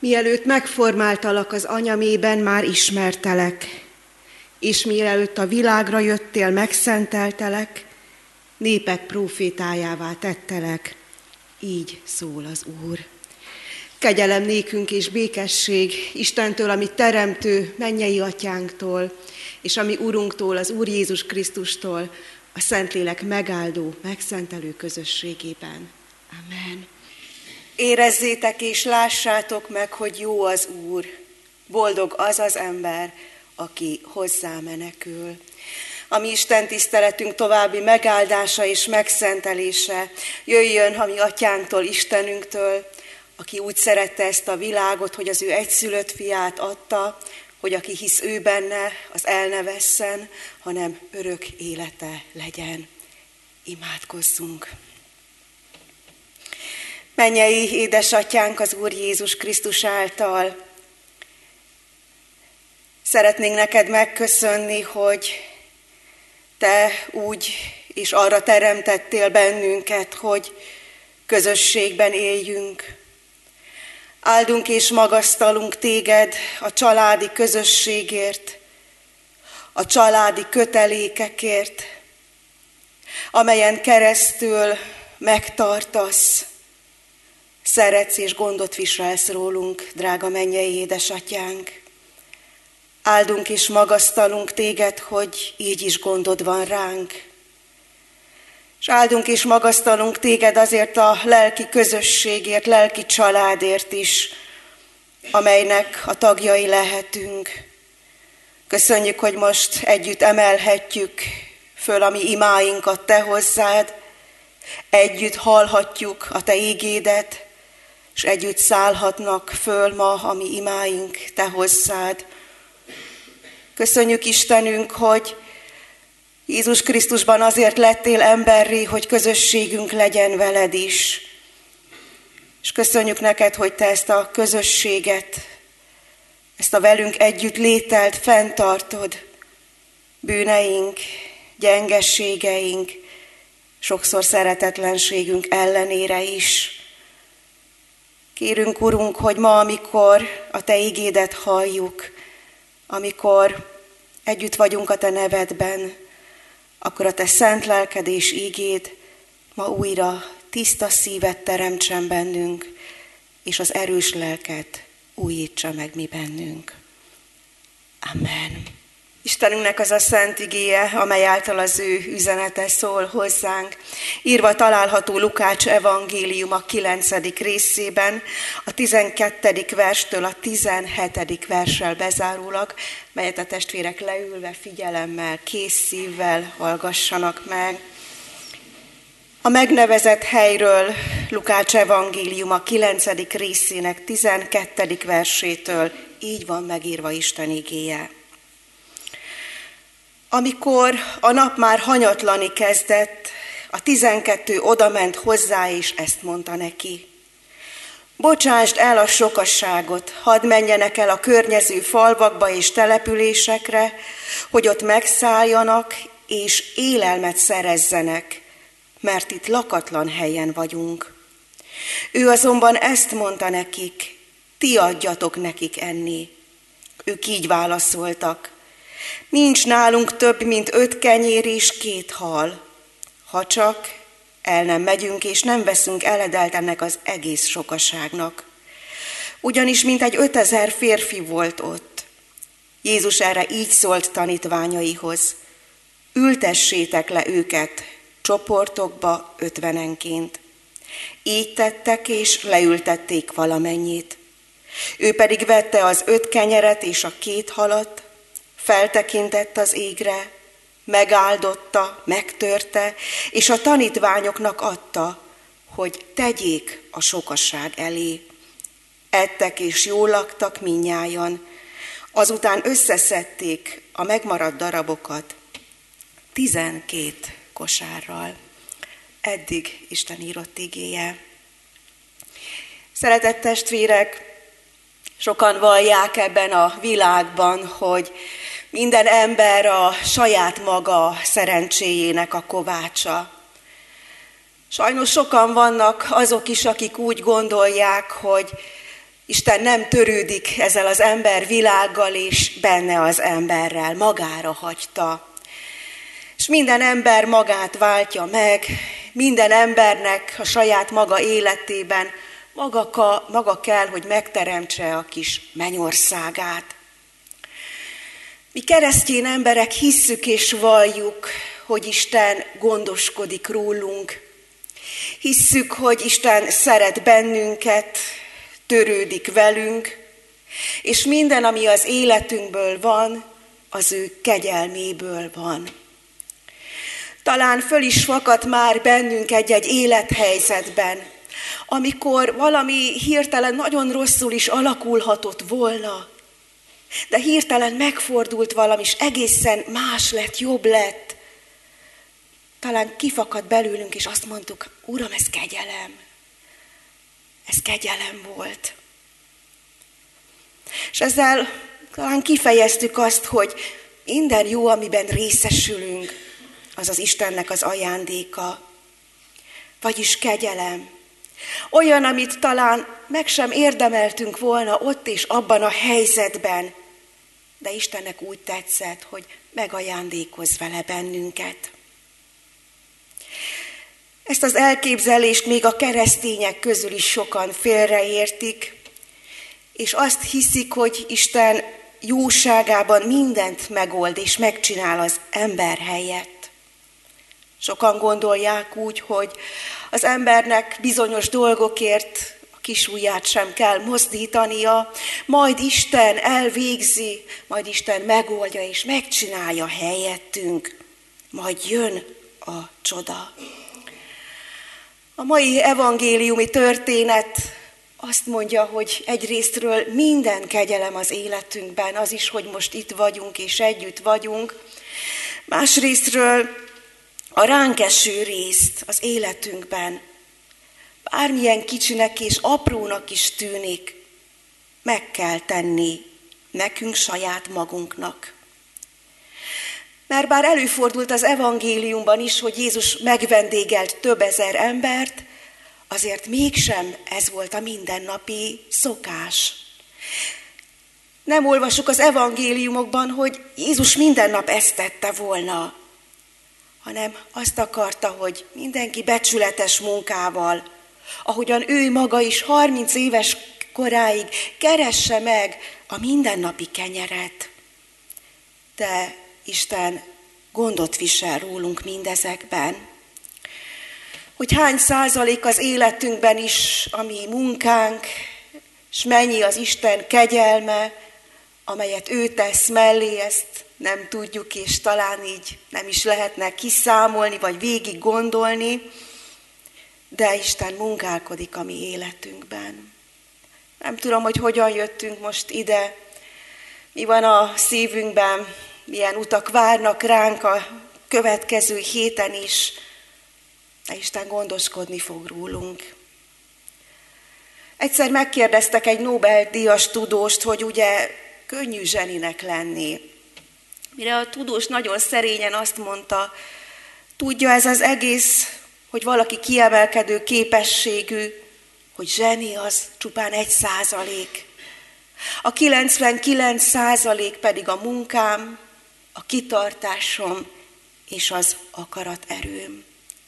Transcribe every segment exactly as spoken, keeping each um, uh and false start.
Mielőtt megformáltalak az anyamében, már ismertelek, és mielőtt a világra jöttél, megszenteltelek, népek prófétájává tettelek. Így szól az Úr. Kegyelem nékünk és békesség Istentől, ami teremtő, mennyei atyánktól, és ami Urunktól, az Úr Jézus Krisztustól, a Szentlélek megáldó, megszentelő közösségében. Amen. Érezzétek és lássátok meg, hogy jó az Úr, boldog az az ember, aki hozzá menekül. A mi Isten tiszteletünk további megáldása és megszentelése jöjjön a mi atyánktól, Istenünktől, aki úgy szerette ezt a világot, hogy az ő egyszülött fiát adta, hogy aki hisz ő benne, az el ne vesszen, hanem örök élete legyen. Imádkozzunk! Mennyei édesatyánk az Úr Jézus Krisztus által, szeretnénk neked megköszönni, hogy te úgy és arra teremtettél bennünket, hogy közösségben éljünk. Áldunk és magasztalunk téged a családi közösségért, a családi kötelékekért, amelyen keresztül megtartasz, szeretsz és gondot viselsz rólunk, drága mennyei édesatyánk. Áldunk és magasztalunk téged, hogy így is gondod van ránk. És áldunk és magasztalunk téged azért a lelki közösségért, lelki családért is, amelynek a tagjai lehetünk. Köszönjük, hogy most együtt emelhetjük föl a mi imáinkat te hozzád, együtt hallhatjuk a te ígédet, és együtt szállhatnak föl ma a mi imáink te hozzád. Köszönjük Istenünk, hogy Jézus Krisztusban azért lettél emberré, hogy közösségünk legyen veled is. És köszönjük neked, hogy te ezt a közösséget, ezt a velünk együtt lételt fenntartod. Bűneink, gyengességeink, sokszor szeretetlenségünk ellenére is. Kérünk, Urunk, hogy ma, amikor a te ígédet halljuk, amikor együtt vagyunk a te nevedben, akkor a te szent lelked és ígéd ma újra tiszta szívet teremtsen bennünk, és az erős lelket újítsa meg mi bennünk. Amen. Istenünknek az a szent igéje, amely által az ő üzenete szól hozzánk, írva található Lukács evangélium a kilencedik részében, a tizenkettedik verstől a tizenhetedik verssel bezárólag, melyet a testvérek leülve, figyelemmel, kész szívvel hallgassanak meg. A megnevezett helyről Lukács evangélium a kilencedik részének tizenkettedik versétől így van megírva Isten igéje. Amikor a nap már hanyatlani kezdett, a tizenkettő odament hozzá, és ezt mondta neki. Bocsásd el a sokasságot, hadd menjenek el a környező falvakba és településekre, hogy ott megszálljanak, és élelmet szerezzenek, mert itt lakatlan helyen vagyunk. Ő azonban ezt mondta nekik, ti adjatok nekik enni. Ők így válaszoltak. Nincs nálunk több, mint öt kenyér és két hal. Ha csak el nem megyünk, és nem veszünk eledelt ennek az egész sokaságnak. Ugyanis mintegy ötezer férfi volt ott. Jézus erre így szólt tanítványaihoz. Ültessétek le őket csoportokba ötvenenként. Így tettek, és leültették valamennyit. Ő pedig vette az öt kenyeret és a két halat, feltekintett az égre, megáldotta, megtörte, és a tanítványoknak adta, hogy tegyék a sokasság elé. Ettek és jól laktak mindnyájan, azután összeszedték a megmaradt darabokat tizenkét kosárral. Eddig Isten írott igéje. Szeretett testvérek, sokan vallják ebben a világban, hogy minden ember a saját maga szerencséjének a kovácsa. Sajnos sokan vannak azok is, akik úgy gondolják, hogy Isten nem törődik ezzel az ember világgal és benne az emberrel, magára hagyta. És minden ember magát váltja meg, minden embernek a saját maga életében maga, ka, maga kell, hogy megteremtse a kis mennyországát. Mi keresztény emberek hisszük és valljuk, hogy Isten gondoskodik rólunk. Hisszük, hogy Isten szeret bennünket, törődik velünk, és minden, ami az életünkből van, az ő kegyelméből van. Talán föl is fakadt már bennünk egy-egy élethelyzetben, amikor valami hirtelen nagyon rosszul is alakulhatott volna, de hirtelen megfordult valami, és egészen más lett, jobb lett. Talán kifakadt belőlünk, és azt mondtuk, Uram, ez kegyelem. Ez kegyelem volt. És ezzel talán kifejeztük azt, hogy minden jó, amiben részesülünk, az az Istennek az ajándéka. Vagyis kegyelem. Olyan, amit talán meg sem érdemeltünk volna ott és abban a helyzetben, de Istennek úgy tetszett, hogy megajándékoz vele bennünket. Ezt az elképzelést még a keresztények közül is sokan félreértik, és azt hiszik, hogy Isten jóságában mindent megold és megcsinál az ember helyett. Sokan gondolják úgy, hogy az embernek bizonyos dolgokért a kisujját sem kell mozdítania, majd Isten elvégzi, majd Isten megoldja és megcsinálja helyettünk, majd jön a csoda. A mai evangéliumi történet azt mondja, hogy egyrésztről minden kegyelem az életünkben, az is, hogy most itt vagyunk és együtt vagyunk. Másrésztről a ránk eső részt az életünkben, bármilyen kicsinek és aprónak is tűnik, meg kell tenni nekünk saját magunknak. Mert bár előfordult az evangéliumban is, hogy Jézus megvendégelt több ezer embert, azért mégsem ez volt a mindennapi szokás. Nem olvasjuk az evangéliumokban, hogy Jézus minden nap ezt tette volna, hanem azt akarta, hogy mindenki becsületes munkával, ahogyan ő maga is harminc éves koráig keresse meg a mindennapi kenyeret. De Isten gondot visel rólunk mindezekben. Hogy hány százalék az életünkben is a mi munkánk, és mennyi az Isten kegyelme, amelyet ő tesz mellé, ezt nem tudjuk, és talán így nem is lehetne kiszámolni, vagy végig gondolni, de Isten munkálkodik a mi életünkben. Nem tudom, hogy hogyan jöttünk most ide, mi van a szívünkben, milyen utak várnak ránk a következő héten is, de Isten gondoskodni fog rólunk. Egyszer megkérdeztek egy Nobel-díjas tudóst, hogy ugye könnyű zseninek lenni. Mire a tudós nagyon szerényen azt mondta, tudja ez az egész, hogy valaki kiemelkedő képességű, hogy zseni az csupán egy százalék. A kilencvenkilenc százalék pedig a munkám, a kitartásom és az akaraterőm.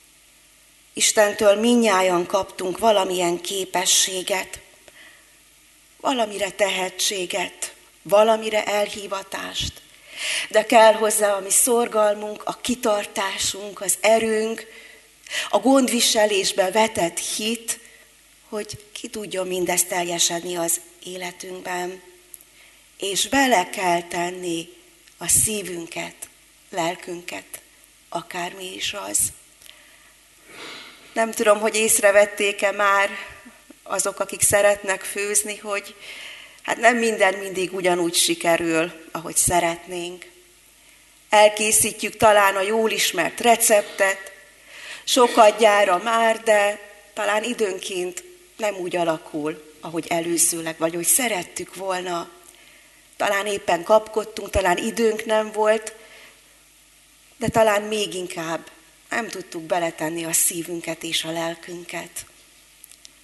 Istentől mindnyájan kaptunk valamilyen képességet, valamire tehetséget, valamire elhívatást, de kell hozzá a mi szorgalmunk, a kitartásunk, az erőnk, a gondviselésbe vetett hit, hogy ki tudjon mindezt teljesedni az életünkben, és bele kell tenni a szívünket, lelkünket, akármi is az. Nem tudom, hogy észrevették-e már azok, akik szeretnek főzni, hogy hát nem minden mindig ugyanúgy sikerül, ahogy szeretnénk. Elkészítjük talán a jól ismert receptet, sokadjára már, de talán időnként nem úgy alakul, ahogy előzőleg, vagy hogy szerettük volna. Talán éppen kapkodtunk, talán időnk nem volt, de talán még inkább nem tudtuk beletenni a szívünket és a lelkünket.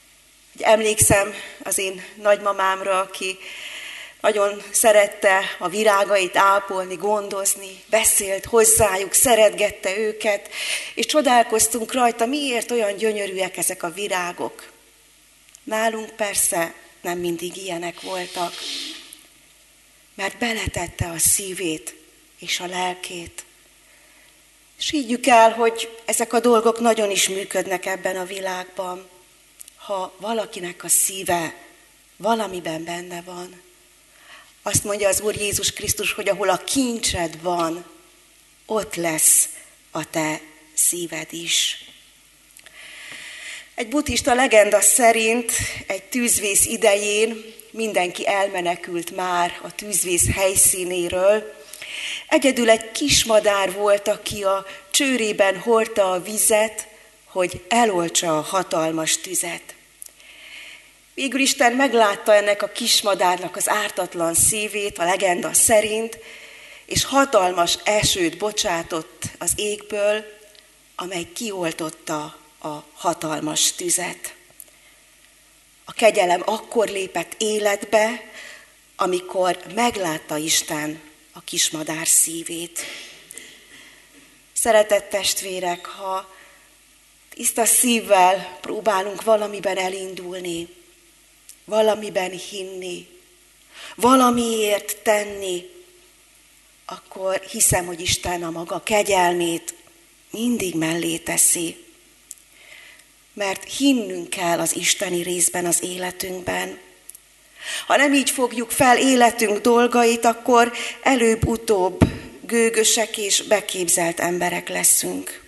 Hogy emlékszem az én nagymamámra, aki nagyon szerette a virágait ápolni, gondozni, beszélt hozzájuk, szeretgette őket, és csodálkoztunk rajta, miért olyan gyönyörűek ezek a virágok. Nálunk persze nem mindig ilyenek voltak, mert beletette a szívét és a lelkét. És higgyük el, hogy ezek a dolgok nagyon is működnek ebben a világban, ha valakinek a szíve valamiben benne van. Azt mondja az Úr Jézus Krisztus, hogy ahol a kincsed van, ott lesz a te szíved is. Egy buddhista legenda szerint egy tűzvész idején mindenki elmenekült már a tűzvész helyszínéről. Egyedül egy kismadár volt, aki a csőrében hordta a vizet, hogy eloltsa a hatalmas tüzet. Végül Isten meglátta ennek a kismadárnak az ártatlan szívét, a legenda szerint, és hatalmas esőt bocsátott az égből, amely kioltotta a hatalmas tüzet. A kegyelem akkor lépett életbe, amikor meglátta Isten a kismadár szívét. Szeretett testvérek, ha tiszta szívvel próbálunk valamiben elindulni, valamiben hinni, valamiért tenni, akkor hiszem, hogy Isten a maga kegyelmét mindig mellé teszi. Mert hinnünk kell az isteni részben az életünkben. Ha nem így fogjuk fel életünk dolgait, akkor előbb-utóbb gőgösek és beképzelt emberek leszünk.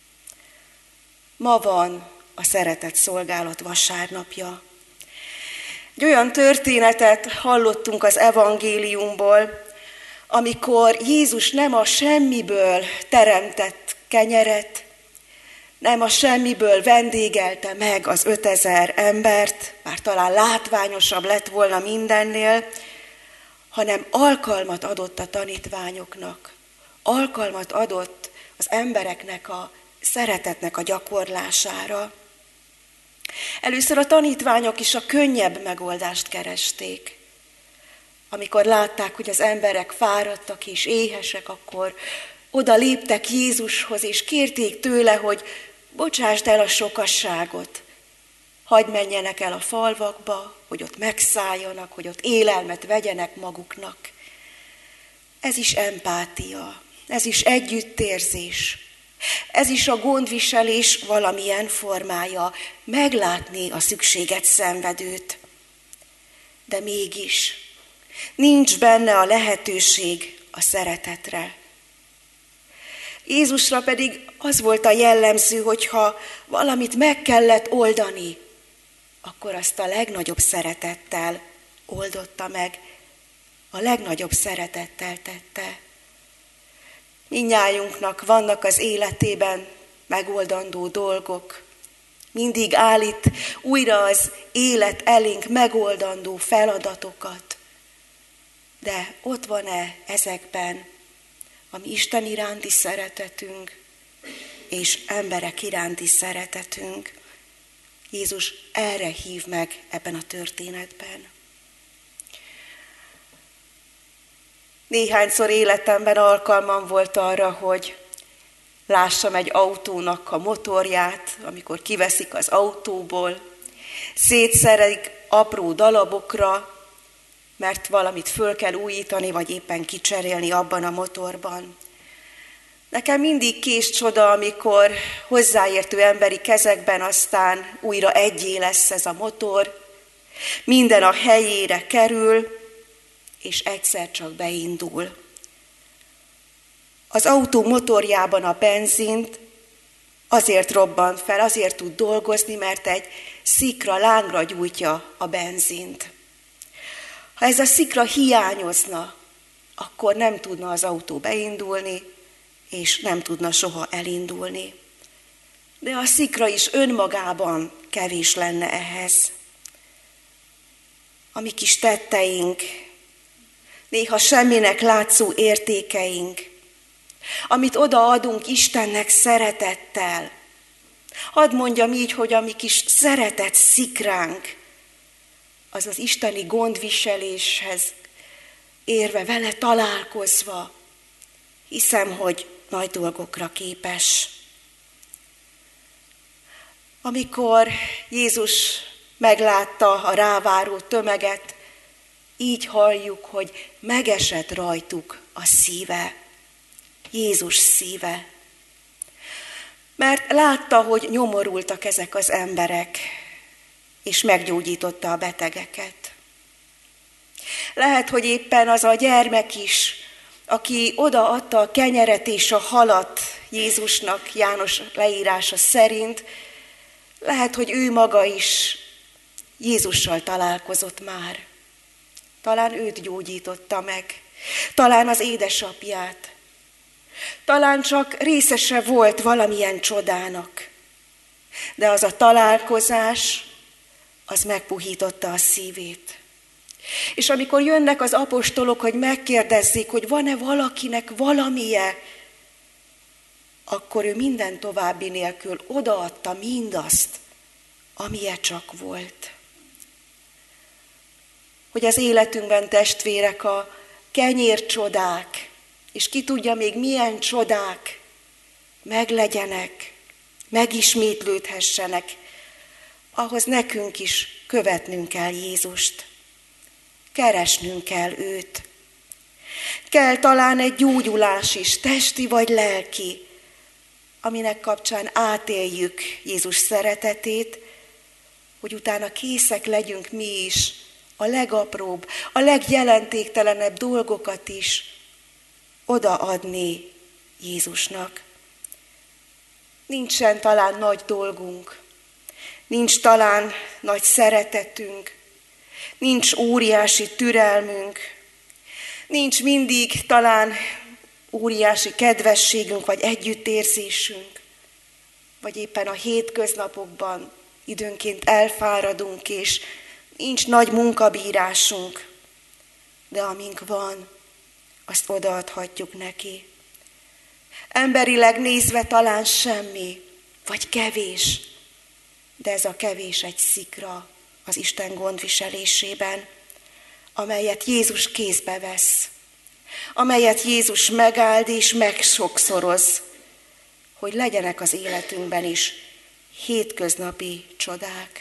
Ma van a szeretett szolgálat vasárnapja. Egy olyan történetet hallottunk az evangéliumból, amikor Jézus nem a semmiből teremtett kenyeret, nem a semmiből vendégelte meg az ötezer embert, bár talán látványosabb lett volna mindennél, hanem alkalmat adott a tanítványoknak, alkalmat adott az embereknek a szeretetnek a gyakorlására. Először a tanítványok is a könnyebb megoldást keresték. Amikor látták, hogy az emberek fáradtak és éhesek, akkor oda léptek Jézushoz, és kérték tőle, hogy bocsásd el a sokasságot, hadd menjenek el a falvakba, hogy ott megszálljanak, hogy ott élelmet vegyenek maguknak. Ez is empátia, ez is együttérzés, ez is a gondviselés valamilyen formája, meglátni a szükséget szenvedőt. De mégis nincs benne a lehetőség a szeretetre. Jézusra pedig az volt a jellemző, hogyha valamit meg kellett oldani, akkor azt a legnagyobb szeretettel oldotta meg, a legnagyobb szeretettel tette. Mindnyájunknak vannak az életében megoldandó dolgok, mindig állít újra az élet elénk megoldandó feladatokat. De ott van-e ezekben a mi Isten iránti szeretetünk és emberek iránti szeretetünk? Jézus erre hív meg ebben a történetben. Néhányszor életemben alkalmam volt arra, hogy lássam egy autónak a motorját, amikor kiveszik az autóból, szétszerelik apró darabokra, mert valamit föl kell újítani, vagy éppen kicserélni abban a motorban. Nekem mindig kés csoda, amikor hozzáértő emberi kezekben aztán újra egyé lesz ez a motor, minden a helyére kerül, és egyszer csak beindul. Az autó motorjában a benzint azért robban fel, azért tud dolgozni, mert egy szikra lángra gyújtja a benzint. Ha ez a szikra hiányozna, akkor nem tudna az autó beindulni, és nem tudna soha elindulni. De a szikra is önmagában kevés lenne ehhez. A mi kis tetteink, néha semminek látszó értékeink, amit odaadunk Istennek szeretettel, Hadd mondjam így, hogy a mi kis szeretett szikránk, az az isteni gondviseléshez érve, vele találkozva, hiszem, hogy nagy dolgokra képes. Amikor Jézus meglátta a ráváró tömeget, így halljuk, hogy megesett rajtuk a szíve, Jézus szíve. Mert látta, hogy nyomorultak ezek az emberek, és meggyógyította a betegeket. Lehet, hogy éppen az a gyermek is, aki odaadta a kenyeret és a halat Jézusnak, János leírása szerint, lehet, hogy ő maga is Jézussal találkozott már. Talán őt gyógyította meg, talán az édesapját, talán csak részese volt valamilyen csodának, de az a találkozás, az megpuhította a szívét. És amikor jönnek az apostolok, hogy megkérdezzék, hogy van-e valakinek valamije, akkor ő minden további nélkül odaadta mindazt, amilyen csak volt. Hogy az életünkben, testvérek, a kenyércsodák, és ki tudja még milyen csodák meglegyenek, megismétlődhessenek, ahhoz nekünk is követnünk kell Jézust. Keresnünk kell őt. Kell talán egy gyógyulás is, testi vagy lelki, aminek kapcsán átéljük Jézus szeretetét, hogy utána készek legyünk mi is a legapróbb, a legjelentéktelenebb dolgokat is odaadni Jézusnak. Nincsen talán nagy dolgunk, nincs talán nagy szeretetünk, nincs óriási türelmünk, nincs mindig talán óriási kedvességünk vagy együttérzésünk, vagy éppen a hétköznapokban időnként elfáradunk, és nincs nagy munkabírásunk, de amink van, azt odaadhatjuk neki. Emberileg nézve talán semmi, vagy kevés, de ez a kevés egy szikra az Isten gondviselésében, amelyet Jézus kézbe vesz, amelyet Jézus megáld és megsokszoroz, hogy legyenek az életünkben is hétköznapi csodák.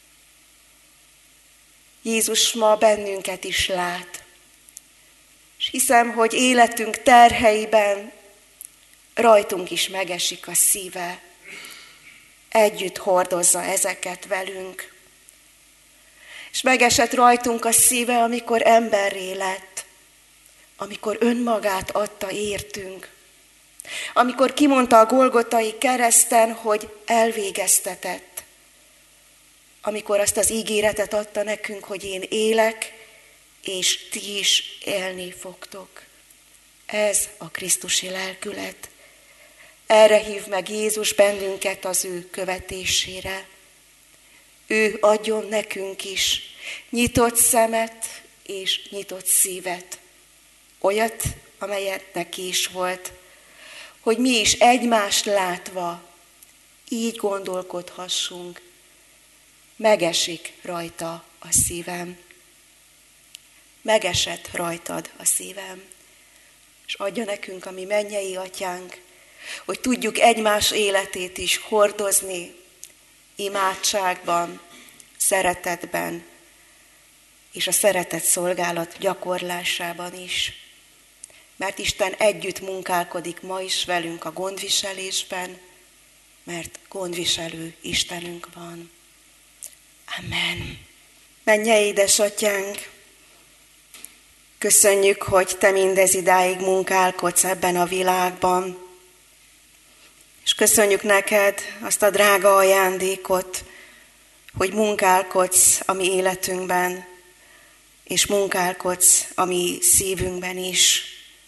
Jézus ma bennünket is lát, és hiszem, hogy életünk terheiben rajtunk is megesik a szíve, együtt hordozza ezeket velünk. És megesett rajtunk a szíve, amikor emberré lett, amikor önmagát adta értünk, amikor kimondta a Golgotai kereszten, hogy elvégeztetett, amikor azt az ígéretet adta nekünk, hogy én élek, és ti is élni fogtok. Ez a krisztusi lelkület. Erre hív meg Jézus bennünket az ő követésére. Ő adjon nekünk is nyitott szemet és nyitott szívet. Olyat, amelyet neki is volt, hogy mi is egymást látva így gondolkodhassunk. Megesik rajta a szívem. Megesett rajtad a szívem. És adja nekünk a mi mennyei atyánk, hogy tudjuk egymás életét is hordozni imádságban, szeretetben, és a szeretet szolgálat gyakorlásában is. Mert Isten együtt munkálkodik ma is velünk a gondviselésben, mert gondviselő Istenünk van. Amen. Mennyei édesatyánk, köszönjük, hogy te mindez idáig munkálkodsz ebben a világban, és köszönjük neked azt a drága ajándékot, hogy munkálkodsz a mi életünkben, és munkálkodsz a mi szívünkben is.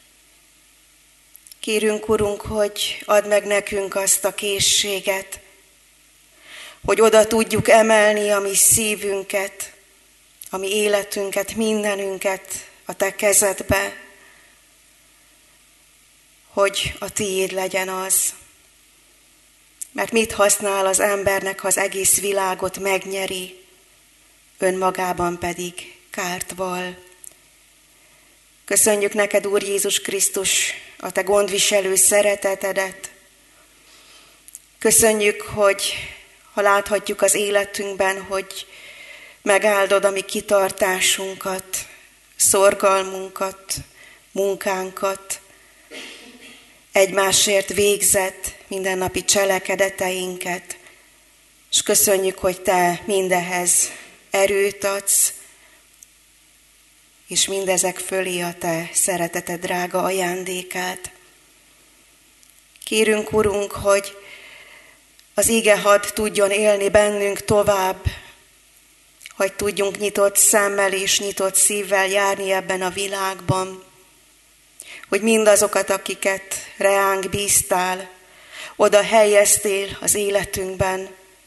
Kérünk, Urunk, hogy add meg nekünk azt a készséget, hogy oda tudjuk emelni a mi szívünket, a mi életünket, mindenünket a te kezedbe, hogy a tiéd legyen az. Mert mit használ az embernek, ha az egész világot megnyeri, önmagában pedig kárt val. Köszönjük neked, Úr Jézus Krisztus, a te gondviselő szeretetedet. Köszönjük, hogy ha láthatjuk az életünkben, hogy megáldod a mi kitartásunkat, szorgalmunkat, munkánkat, egymásért végzett mindennapi cselekedeteinket, és köszönjük, hogy te mindehhez erőt adsz, és mindezek fölé a te szereteted drága ajándékát. Kérünk, Urunk, hogy az íge hadd tudjon élni bennünk tovább, hogy tudjunk nyitott szemmel és nyitott szívvel járni ebben a világban, hogy mindazokat, akiket reánk bíztál, oda helyeztél az életünkben,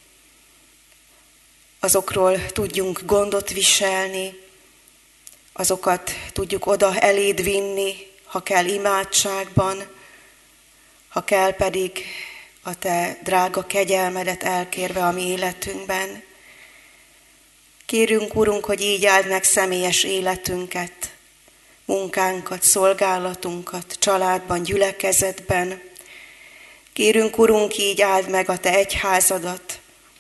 azokról tudjunk gondot viselni, azokat tudjuk oda eléd vinni, ha kell imádságban, ha kell pedig a te drága kegyelmedet elkérve a mi életünkben. Kérünk, Urunk, hogy így áld meg személyes életünket, munkánkat, szolgálatunkat, családban, gyülekezetben. Kérünk, Urunk, így áld meg a te egyházadat,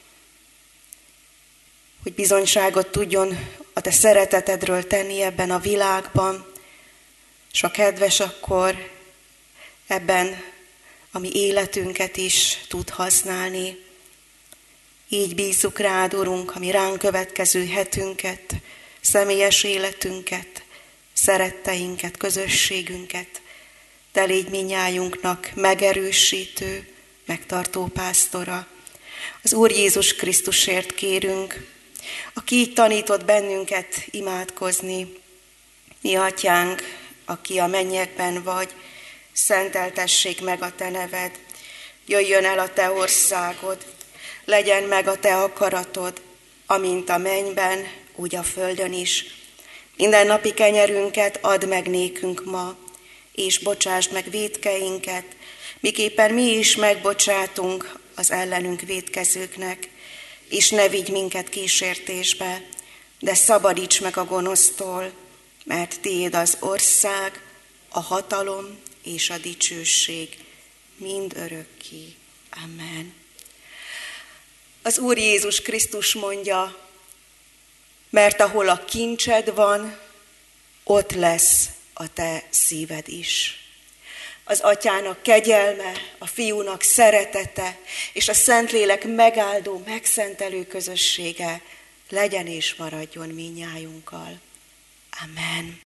hogy bizonyságot tudjon a te szeretetedről tenni ebben a világban, és ha kedves, akkor ebben a mi életünket is tud használni. Így bízzuk rád, Urunk, a mi ránk következő hetünket, személyes életünket, szeretteinket, közösségünket. Te légy minnyájunknak megerősítő, megtartó pásztora. Az Úr Jézus Krisztusért kérünk, aki így tanított bennünket imádkozni. Mi atyánk, aki a mennyekben vagy, szenteltessék meg a te neved, jöjjön el a te országod, legyen meg a te akaratod, amint a mennyben, úgy a földön is. Minden napi kenyerünket add meg nékünk ma, és bocsásd meg vétkeinket, miképpen mi is megbocsátunk az ellenünk vétkezőknek, és ne vigy minket kísértésbe, de szabadíts meg a gonosztól, mert tiéd az ország, a hatalom és a dicsőség mind örökké. Amen. Az Úr Jézus Krisztus mondja, mert ahol a kincsed van, ott lesz a te szíved is. Az Atyának kegyelme, a Fiúnak szeretete, és a Szentlélek megáldó, megszentelő közössége legyen és maradjon mindnyájunkkal. Amen.